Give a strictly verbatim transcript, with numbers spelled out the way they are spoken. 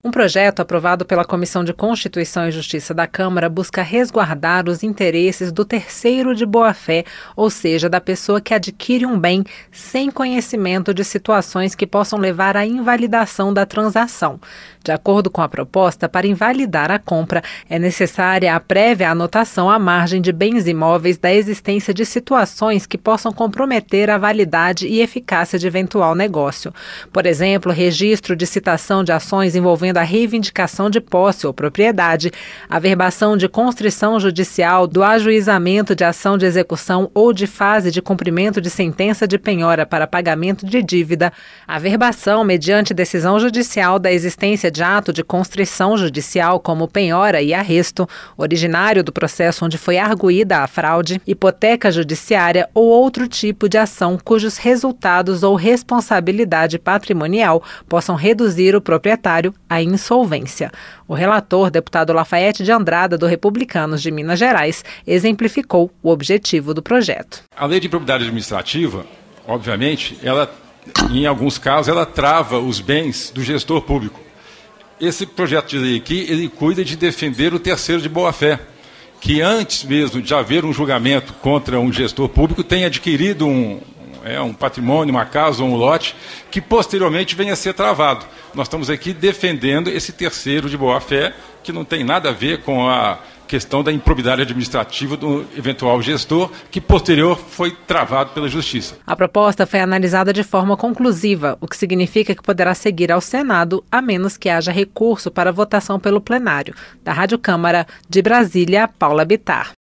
Um projeto aprovado pela Comissão de Constituição e Justiça da Câmara busca resguardar os interesses do terceiro de boa-fé, ou seja, da pessoa que adquire um bem sem conhecimento de situações que possam levar à invalidação da transação. De acordo com a proposta, para invalidar a compra, é necessária a prévia anotação à margem de bens imóveis da existência de situações que possam comprometer a validade e eficácia de eventual negócio. Por exemplo, registro de citação de ações envolvendo a reivindicação de posse ou propriedade, averbação de constrição judicial do ajuizamento de ação de execução ou de fase de cumprimento de sentença de penhora para pagamento de dívida, averbação mediante decisão judicial da existência de ato de constrição judicial como penhora e arresto, originário do processo onde foi arguída a fraude, hipoteca judiciária ou outro tipo de ação cujos resultados ou responsabilidade patrimonial possam reduzir o proprietário à insolvência. O relator, deputado Lafayette de Andrada, do Republicanos de Minas Gerais, exemplificou o objetivo do projeto. A lei de improbidade administrativa, obviamente, ela, em alguns casos, ela trava os bens do gestor público. Esse projeto de lei aqui, ele cuida de defender o terceiro de boa-fé, que antes mesmo de haver um julgamento contra um gestor público, tenha adquirido um, é, um patrimônio, uma casa ou um lote, que posteriormente venha a ser travado. Nós estamos aqui defendendo esse terceiro de boa-fé, que não tem nada a ver com a questão da improbidade administrativa do eventual gestor, que posterior foi travado pela Justiça. A proposta foi analisada de forma conclusiva, o que significa que poderá seguir ao Senado, a menos que haja recurso para votação pelo plenário. Da Rádio Câmara, de Brasília, Paula Bittar.